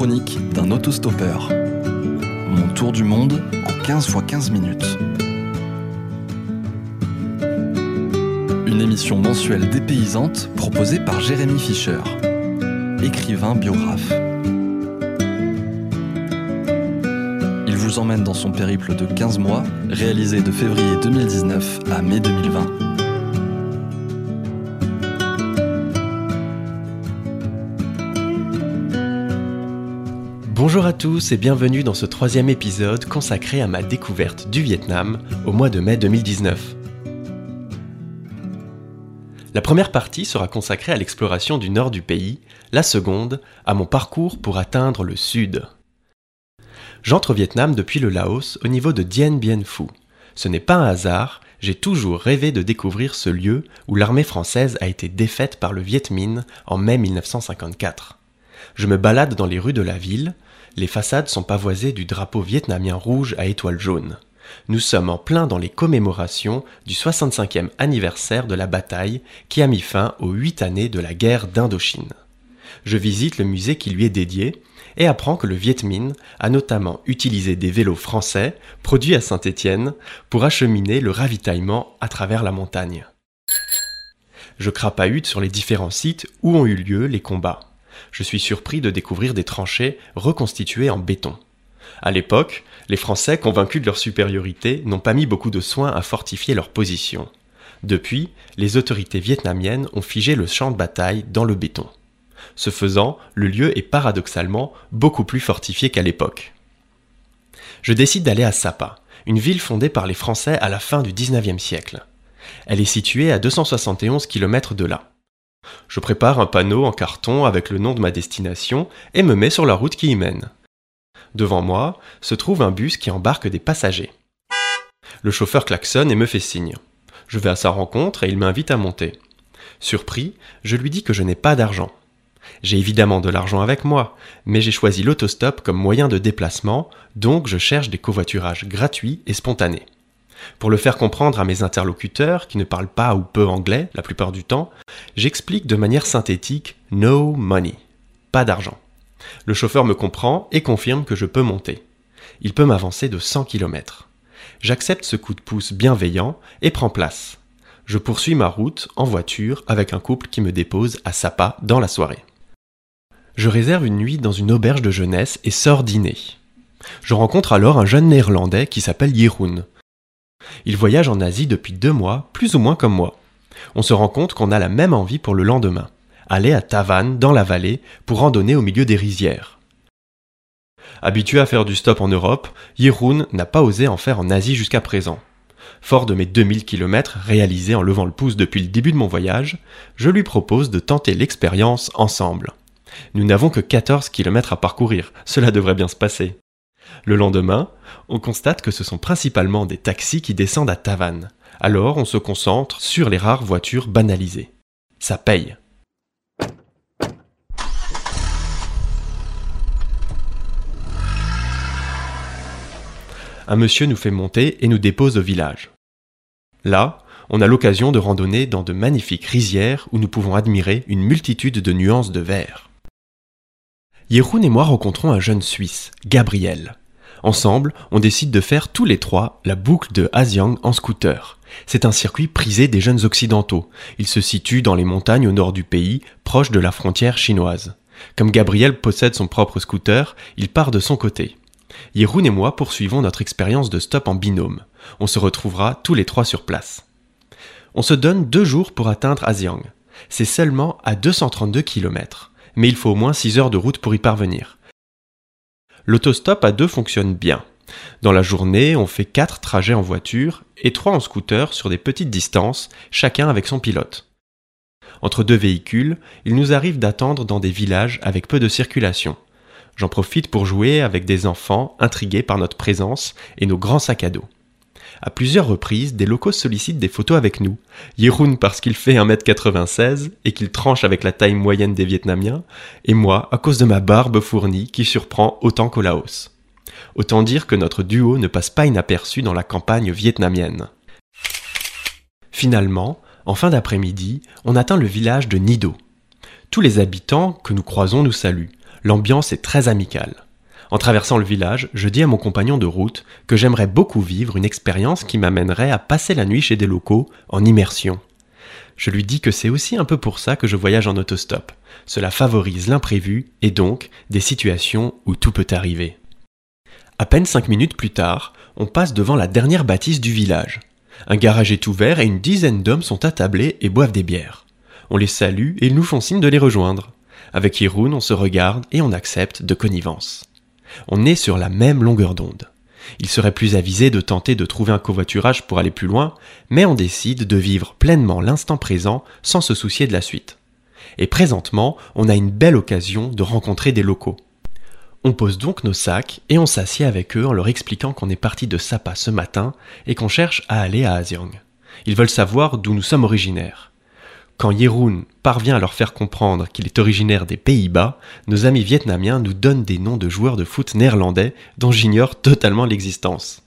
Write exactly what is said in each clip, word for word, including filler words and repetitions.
chronique d'un autostoppeur. Mon tour du monde en quinze fois quinze minutes. Une émission mensuelle dépaysante proposée par Jérémy Fischer, écrivain biographe. Il vous emmène dans son périple de quinze mois, réalisé de février deux mille dix-neuf à mai deux mille vingt. Bonjour à tous et bienvenue dans ce troisième épisode consacré à ma découverte du Vietnam au mois de mai deux mille dix-neuf. La première partie sera consacrée à l'exploration du nord du pays, la seconde à mon parcours pour atteindre le sud. J'entre au Vietnam depuis le Laos au niveau de Dien Bien Phu. Ce n'est pas un hasard, j'ai toujours rêvé de découvrir ce lieu où l'armée française a été défaite par le Viet Minh en mai mille neuf cent cinquante-quatre. Je me balade dans les rues de la ville. Les façades sont pavoisées du drapeau vietnamien rouge à étoile jaune. Nous sommes en plein dans les commémorations du soixante-cinquième anniversaire de la bataille qui a mis fin aux huit années de la guerre d'Indochine. Je visite le musée qui lui est dédié et apprends que le Viet Minh a notamment utilisé des vélos français produits à Saint-Étienne pour acheminer le ravitaillement à travers la montagne. Je crapahute sur les différents sites où ont eu lieu les combats. Je suis surpris de découvrir des tranchées reconstituées en béton. À l'époque, les Français, convaincus de leur supériorité, n'ont pas mis beaucoup de soin à fortifier leur position. Depuis, les autorités vietnamiennes ont figé le champ de bataille dans le béton. Ce faisant, le lieu est paradoxalement beaucoup plus fortifié qu'à l'époque. Je décide d'aller à Sapa, une ville fondée par les Français à la fin du dix-neuvième siècle. Elle est située à deux cent soixante et onze kilomètres de là. Je prépare un panneau en carton avec le nom de ma destination et me mets sur la route qui y mène. Devant moi se trouve un bus qui embarque des passagers. Le chauffeur klaxonne et me fait signe. Je vais à sa rencontre et il m'invite à monter. Surpris, je lui dis que je n'ai pas d'argent. J'ai évidemment de l'argent avec moi, mais j'ai choisi l'autostop comme moyen de déplacement, donc je cherche des covoiturages gratuits et spontanés. Pour le faire comprendre à mes interlocuteurs, qui ne parlent pas ou peu anglais la plupart du temps, j'explique de manière synthétique « no money », pas d'argent. Le chauffeur me comprend et confirme que je peux monter. Il peut m'avancer de cent kilomètres. J'accepte ce coup de pouce bienveillant et prends place. Je poursuis ma route en voiture avec un couple qui me dépose à Sapa dans la soirée. Je réserve une nuit dans une auberge de jeunesse et sors dîner. Je rencontre alors un jeune néerlandais qui s'appelle Jeroen. Il voyage en Asie depuis deux mois, plus ou moins comme moi. On se rend compte qu'on a la même envie pour le lendemain, aller à Ta Van, dans la vallée, pour randonner au milieu des rizières. Habitué à faire du stop en Europe, Jeroen n'a pas osé en faire en Asie jusqu'à présent. Fort de mes deux mille kilomètres réalisés en levant le pouce depuis le début de mon voyage, je lui propose de tenter l'expérience ensemble. Nous n'avons que quatorze kilomètres à parcourir, cela devrait bien se passer. Le lendemain, on constate que ce sont principalement des taxis qui descendent à Ta Van. Alors on se concentre sur les rares voitures banalisées. Ça paye. Un monsieur nous fait monter et nous dépose au village. Là, on a l'occasion de randonner dans de magnifiques rizières où nous pouvons admirer une multitude de nuances de vert. Jeroen et moi rencontrons un jeune Suisse, Gabriel. Ensemble, on décide de faire tous les trois la boucle de Hasiang en scooter. C'est un circuit prisé des jeunes occidentaux. Il se situe dans les montagnes au nord du pays, proche de la frontière chinoise. Comme Gabriel possède son propre scooter, il part de son côté. Jeroen et moi poursuivons notre expérience de stop en binôme. On se retrouvera tous les trois sur place. On se donne deux jours pour atteindre Hasiang. C'est seulement à deux cent trente-deux kilomètres, mais il faut au moins six heures de route pour y parvenir. L'autostop à deux fonctionne bien. Dans la journée, on fait quatre trajets en voiture et trois en scooter sur des petites distances, chacun avec son pilote. Entre deux véhicules, il nous arrive d'attendre dans des villages avec peu de circulation. J'en profite pour jouer avec des enfants intrigués par notre présence et nos grands sacs à dos. À plusieurs reprises, des locaux sollicitent des photos avec nous. Jeroen parce qu'il fait un mètre quatre-vingt-seize et qu'il tranche avec la taille moyenne des Vietnamiens, et moi à cause de ma barbe fournie qui surprend autant qu'au Laos. Autant dire que notre duo ne passe pas inaperçu dans la campagne vietnamienne. Finalement, en fin d'après-midi, on atteint le village de Nido. Tous les habitants que nous croisons nous saluent. L'ambiance est très amicale. En traversant le village, je dis à mon compagnon de route que j'aimerais beaucoup vivre une expérience qui m'amènerait à passer la nuit chez des locaux en immersion. Je lui dis que c'est aussi un peu pour ça que je voyage en autostop. Cela favorise l'imprévu et donc des situations où tout peut arriver. À peine cinq minutes plus tard, on passe devant la dernière bâtisse du village. Un garage est ouvert et une dizaine d'hommes sont attablés et boivent des bières. On les salue et ils nous font signe de les rejoindre. Avec Jeroen, on se regarde et on accepte de connivence. On est sur la même longueur d'onde. Il serait plus avisé de tenter de trouver un covoiturage pour aller plus loin, mais on décide de vivre pleinement l'instant présent sans se soucier de la suite. Et présentement, on a une belle occasion de rencontrer des locaux. On pose donc nos sacs et on s'assied avec eux en leur expliquant qu'on est parti de Sapa ce matin et qu'on cherche à aller à Aziang. Ils veulent savoir d'où nous sommes originaires. Quand Jeroen parvient à leur faire comprendre qu'il est originaire des Pays-Bas, nos amis vietnamiens nous donnent des noms de joueurs de foot néerlandais dont j'ignore totalement l'existence.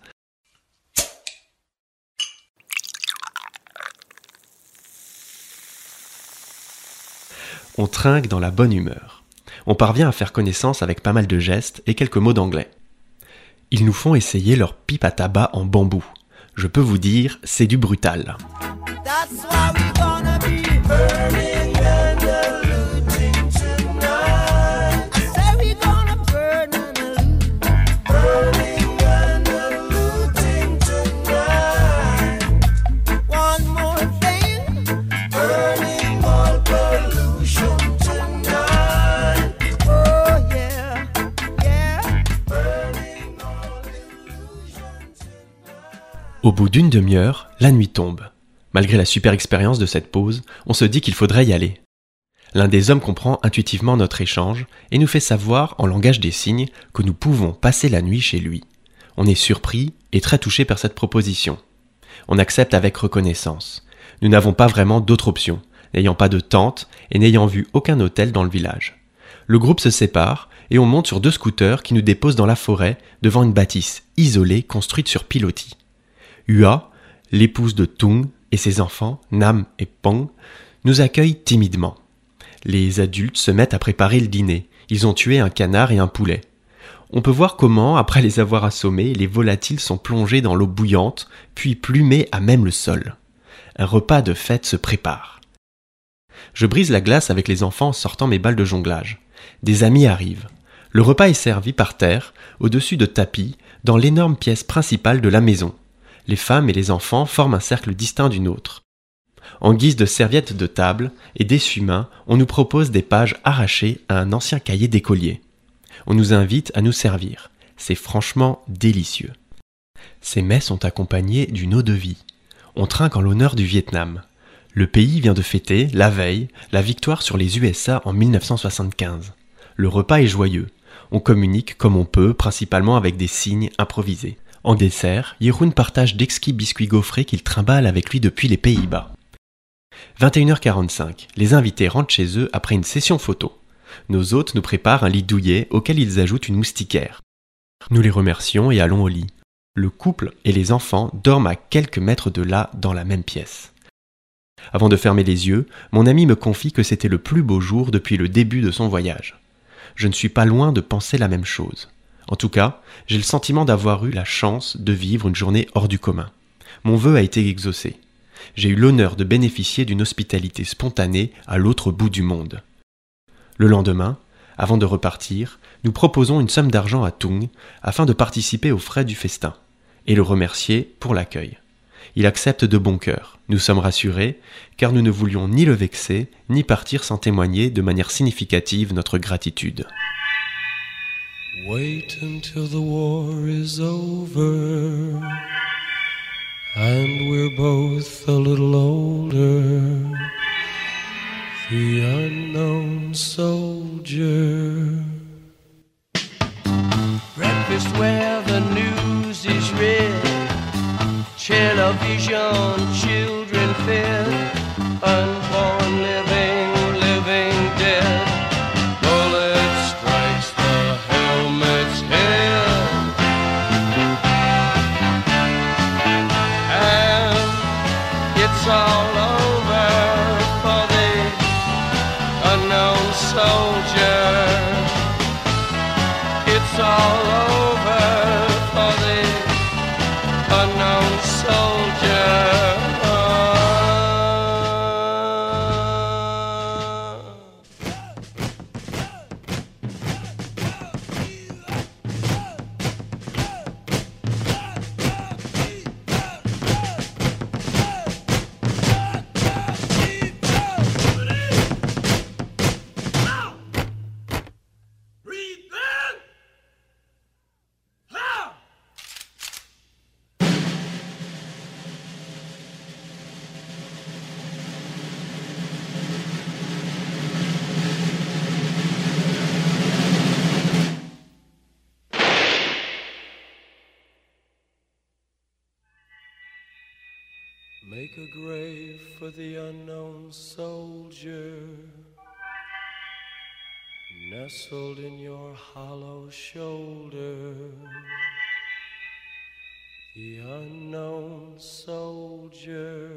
On trinque dans la bonne humeur. On parvient à faire connaissance avec pas mal de gestes et quelques mots d'anglais. Ils nous font essayer leur pipe à tabac en bambou. Je peux vous dire, c'est du brutal. Au bout d'une demi-heure, la nuit tombe. Malgré la super expérience de cette pause, on se dit qu'il faudrait y aller. L'un des hommes comprend intuitivement notre échange et nous fait savoir en langage des signes que nous pouvons passer la nuit chez lui. On est surpris et très touché par cette proposition. On accepte avec reconnaissance. Nous n'avons pas vraiment d'autre option, n'ayant pas de tente et n'ayant vu aucun hôtel dans le village. Le groupe se sépare et on monte sur deux scooters qui nous déposent dans la forêt devant une bâtisse isolée construite sur pilotis. Hua, l'épouse de Tung et ses enfants, Nam et Pong, nous accueillent timidement. Les adultes se mettent à préparer le dîner. Ils ont tué un canard et un poulet. On peut voir comment, après les avoir assommés, les volatiles sont plongés dans l'eau bouillante, puis plumés à même le sol. Un repas de fête se prépare. Je brise la glace avec les enfants en sortant mes balles de jonglage. Des amis arrivent. Le repas est servi par terre, au-dessus de tapis, dans l'énorme pièce principale de la maison. Les femmes et les enfants forment un cercle distinct d'une autre. En guise de serviettes de table et d'essuie-mains, on nous propose des pages arrachées à un ancien cahier d'écolier. On nous invite à nous servir. C'est franchement délicieux. Ces mets sont accompagnés d'une eau-de-vie. On trinque en l'honneur du Vietnam. Le pays vient de fêter, la veille, la victoire sur les U S A en mille neuf cent soixante-quinze. Le repas est joyeux. On communique comme on peut, principalement avec des signes improvisés. En dessert, Jeroen partage d'exquis biscuits gaufrés qu'il trimballe avec lui depuis les Pays-Bas. vingt et une heures quarante-cinq, les invités rentrent chez eux après une session photo. Nos hôtes nous préparent un lit douillet auquel ils ajoutent une moustiquaire. Nous les remercions et allons au lit. Le couple et les enfants dorment à quelques mètres de là dans la même pièce. Avant de fermer les yeux, mon ami me confie que c'était le plus beau jour depuis le début de son voyage. Je ne suis pas loin de penser la même chose. En tout cas, j'ai le sentiment d'avoir eu la chance de vivre une journée hors du commun. Mon vœu a été exaucé. J'ai eu l'honneur de bénéficier d'une hospitalité spontanée à l'autre bout du monde. Le lendemain, avant de repartir, nous proposons une somme d'argent à Tung afin de participer aux frais du festin et le remercier pour l'accueil. Il accepte de bon cœur. Nous sommes rassurés car nous ne voulions ni le vexer ni partir sans témoigner de manière significative notre gratitude. Wait until the war is over and we're both a little older. The unknown soldier. Breakfast where the news is read, television, children fed, unborn living, living dead. Bullet strikes the helmet's head, and it's all over for the unknown soldier. Make a grave for the unknown soldier, nestled in your hollow shoulder. The unknown soldier.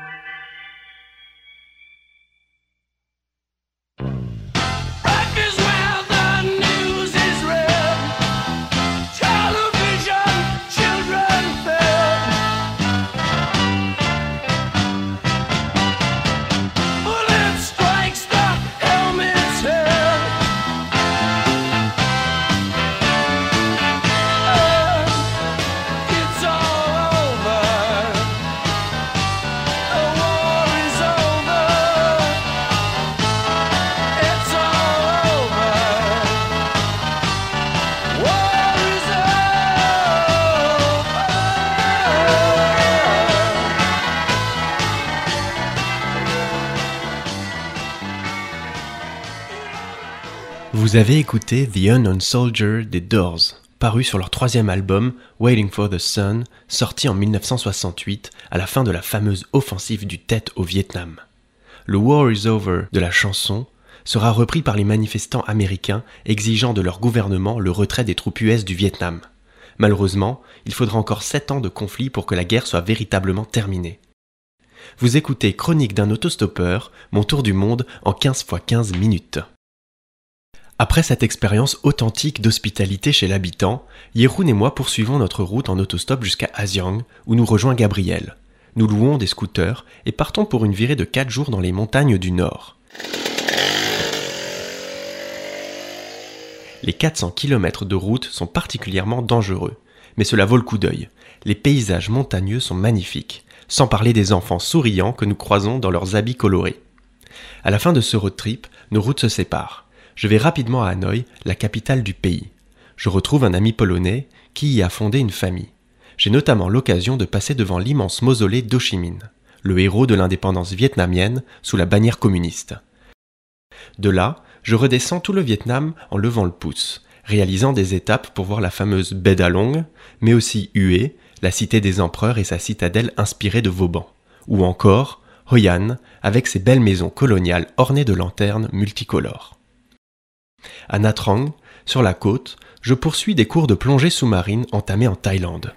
Vous avez écouté The Unknown Soldier des Doors, paru sur leur troisième album Waiting for the Sun, sorti en dix-neuf cent soixante-huit à la fin de la fameuse offensive du Tet au Vietnam. Le War is Over de la chanson sera repris par les manifestants américains exigeant de leur gouvernement le retrait des troupes U S du Vietnam. Malheureusement, il faudra encore sept ans de conflit pour que la guerre soit véritablement terminée. Vous écoutez Chronique d'un autostoppeur, mon tour du monde en quinze fois quinze minutes. Après cette expérience authentique d'hospitalité chez l'habitant, Yeroun et moi poursuivons notre route en autostop jusqu'à Asiang, où nous rejoint Gabriel. Nous louons des scooters et partons pour une virée de quatre jours dans les montagnes du Nord. Les quatre cents kilomètres de route sont particulièrement dangereux, mais cela vaut le coup d'œil. Les paysages montagneux sont magnifiques, sans parler des enfants souriants que nous croisons dans leurs habits colorés. À la fin de ce road trip, nos routes se séparent. Je vais rapidement à Hanoï, la capitale du pays. Je retrouve un ami polonais qui y a fondé une famille. J'ai notamment l'occasion de passer devant l'immense mausolée d'Ho Chi Minh, le héros de l'indépendance vietnamienne sous la bannière communiste. De là, je redescends tout le Vietnam en levant le pouce, réalisant des étapes pour voir la fameuse baie d'Along, mais aussi Hue, la cité des empereurs et sa citadelle inspirée de Vauban, ou encore Hoi An, avec ses belles maisons coloniales ornées de lanternes multicolores. À Nha Trang, sur la côte, je poursuis des cours de plongée sous-marine entamés en Thaïlande.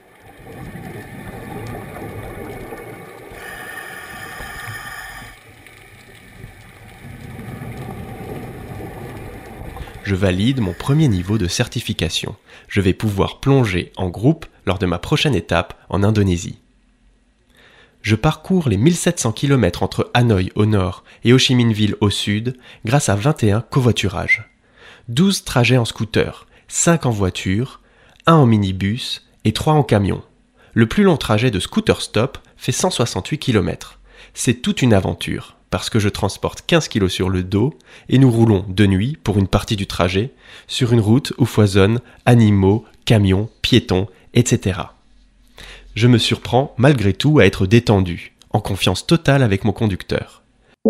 Je valide mon premier niveau de certification. Je vais pouvoir plonger en groupe lors de ma prochaine étape en Indonésie. Je parcours les mille sept cents kilomètres entre Hanoï au nord et Ho Chi Minh Ville au sud grâce à vingt et un covoiturages. douze trajets en scooter, cinq en voiture, un en minibus et trois en camion. Le plus long trajet de scooter stop fait cent soixante-huit kilomètres. C'est toute une aventure, parce que je transporte quinze kilos sur le dos et nous roulons de nuit, pour une partie du trajet, sur une route où foisonnent animaux, camions, piétons, et cetera. Je me surprends malgré tout à être détendu, en confiance totale avec mon conducteur.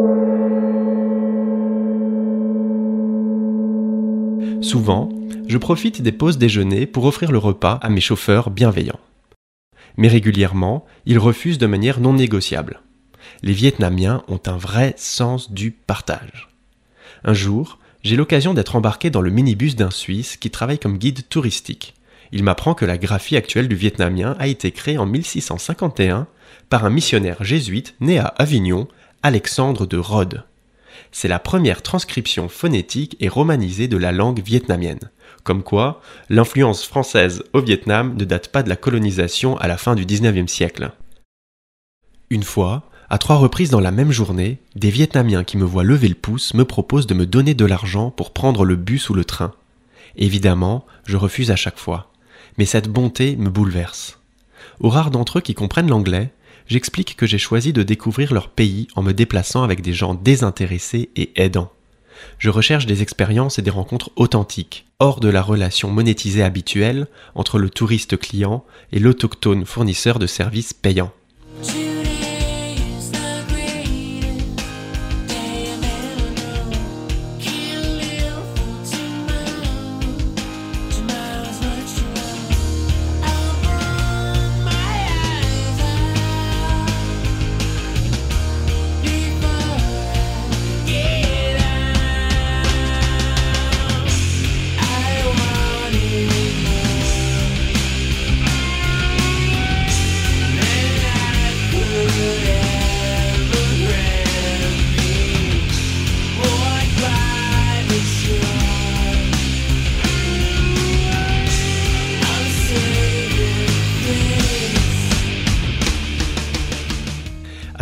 Souvent, je profite des pauses déjeuner pour offrir le repas à mes chauffeurs bienveillants. Mais régulièrement, ils refusent de manière non négociable. Les Vietnamiens ont un vrai sens du partage. Un jour, j'ai l'occasion d'être embarqué dans le minibus d'un Suisse qui travaille comme guide touristique. Il m'apprend que la graphie actuelle du vietnamien a été créée en mille six cent cinquante et un par un missionnaire jésuite né à Avignon, Alexandre de Rhodes. C'est la première transcription phonétique et romanisée de la langue vietnamienne. Comme quoi, l'influence française au Vietnam ne date pas de la colonisation à la fin du dix-neuvième siècle. Une fois, à trois reprises dans la même journée, des Vietnamiens qui me voient lever le pouce me proposent de me donner de l'argent pour prendre le bus ou le train. Évidemment, je refuse à chaque fois. Mais cette bonté me bouleverse. Aux rares d'entre eux qui comprennent l'anglais, j'explique que j'ai choisi de découvrir leur pays en me déplaçant avec des gens désintéressés et aidants. Je recherche des expériences et des rencontres authentiques, hors de la relation monétisée habituelle entre le touriste client et l'autochtone fournisseur de services payants.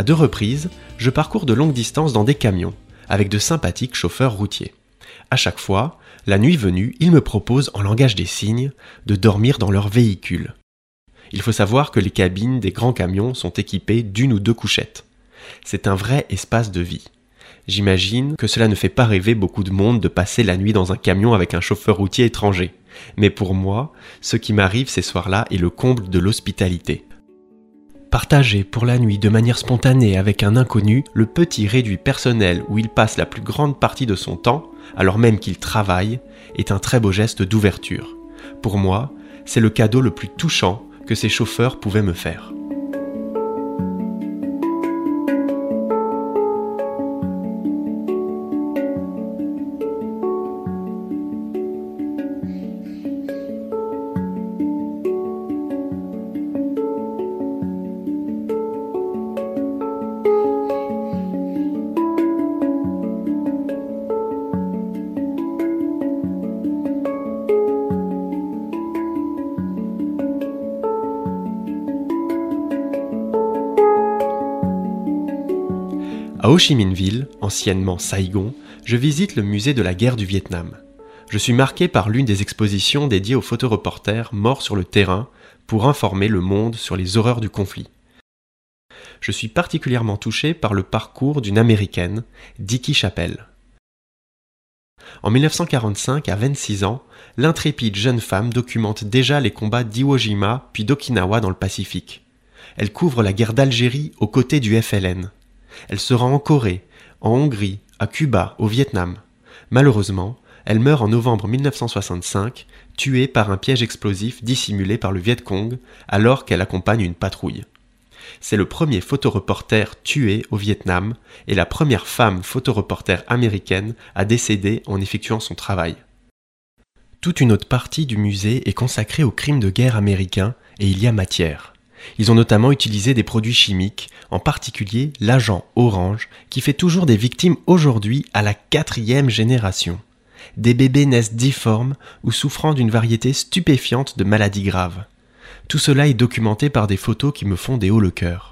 deux reprises, je parcours de longues distances dans des camions, avec de sympathiques chauffeurs routiers. À chaque fois, la nuit venue, ils me proposent, en langage des signes, de dormir dans leur véhicule. Il faut savoir que les cabines des grands camions sont équipées d'une ou deux couchettes. C'est un vrai espace de vie. J'imagine que cela ne fait pas rêver beaucoup de monde de passer la nuit dans un camion avec un chauffeur routier étranger. Mais pour moi, ce qui m'arrive ces soirs-là est le comble de l'hospitalité. Partager pour la nuit de manière spontanée avec un inconnu le petit réduit personnel où il passe la plus grande partie de son temps, alors même qu'il travaille, est un très beau geste d'ouverture. Pour moi, c'est le cadeau le plus touchant que ces chauffeurs pouvaient me faire. À Ho Chi Minh Ville, anciennement Saigon, je visite le musée de la guerre du Vietnam. Je suis marqué par l'une des expositions dédiées aux photoreporters morts sur le terrain pour informer le monde sur les horreurs du conflit. Je suis particulièrement touché par le parcours d'une Américaine, Dicky Chappell. En mille neuf cent quarante-cinq, à vingt-six ans, l'intrépide jeune femme documente déjà les combats d'Iwo Jima puis d'Okinawa dans le Pacifique. Elle couvre la guerre d'Algérie aux côtés du F L N. Elle se rend en Corée, en Hongrie, à Cuba, au Vietnam. Malheureusement, elle meurt en novembre mille neuf cent soixante-cinq, tuée par un piège explosif dissimulé par le Viet Cong alors qu'elle accompagne une patrouille. C'est le premier photoreporter tué au Vietnam et la première femme photoreporter américaine à décéder en effectuant son travail. Toute une autre partie du musée est consacrée aux crimes de guerre américains et il y a matière. Ils ont notamment utilisé des produits chimiques, en particulier l'agent orange, qui fait toujours des victimes aujourd'hui à la quatrième génération. Des bébés naissent difformes ou souffrant d'une variété stupéfiante de maladies graves. Tout cela est documenté par des photos qui me font des hauts le cœur.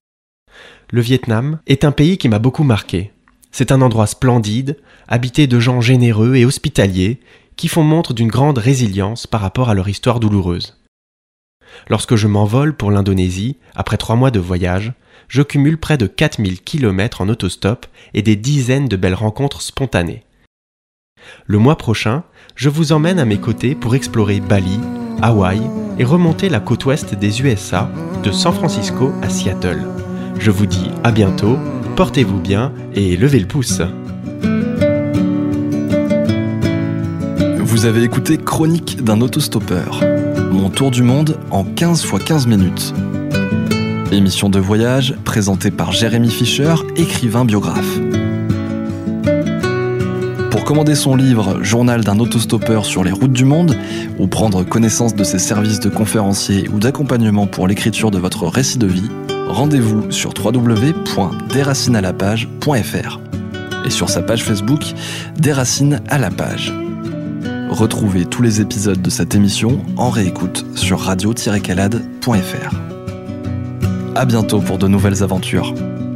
Le Vietnam est un pays qui m'a beaucoup marqué. C'est un endroit splendide, habité de gens généreux et hospitaliers, qui font montre d'une grande résilience par rapport à leur histoire douloureuse. Lorsque je m'envole pour l'Indonésie, après trois mois de voyage, je cumule près de quatre mille kilomètres en autostop et des dizaines de belles rencontres spontanées. Le mois prochain, je vous emmène à mes côtés pour explorer Bali, Hawaï et remonter la côte ouest des U S A, de San Francisco à Seattle. Je vous dis à bientôt, portez-vous bien et levez le pouce. Vous avez écouté Chronique d'un autostoppeur. Mon tour du monde en quinze fois quinze minutes. Émission de voyage présentée par Jérémy Fischer, écrivain biographe. Pour commander son livre « Journal d'un autostoppeur sur les routes du monde » ou prendre connaissance de ses services de conférencier ou d'accompagnement pour l'écriture de votre récit de vie, rendez-vous sur w w w point desracines à la page point f r et sur sa page Facebook « Des Racines à la page ». Retrouvez tous les épisodes de cette émission en réécoute sur radio tiret calade point f r. À bientôt pour de nouvelles aventures.